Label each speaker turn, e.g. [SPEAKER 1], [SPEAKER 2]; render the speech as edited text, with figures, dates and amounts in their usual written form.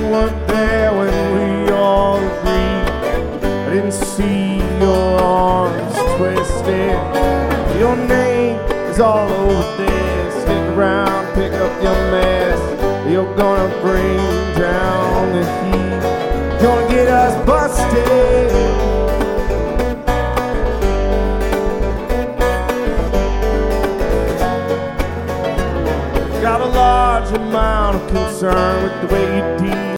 [SPEAKER 1] weren't there when we all agreed. I didn't see your arms twisted. Your name is all over this. Stick around, pick up your mess. You're gonna bring down the heat. Gonna get us busted. Got a large amount of concern with the way you deal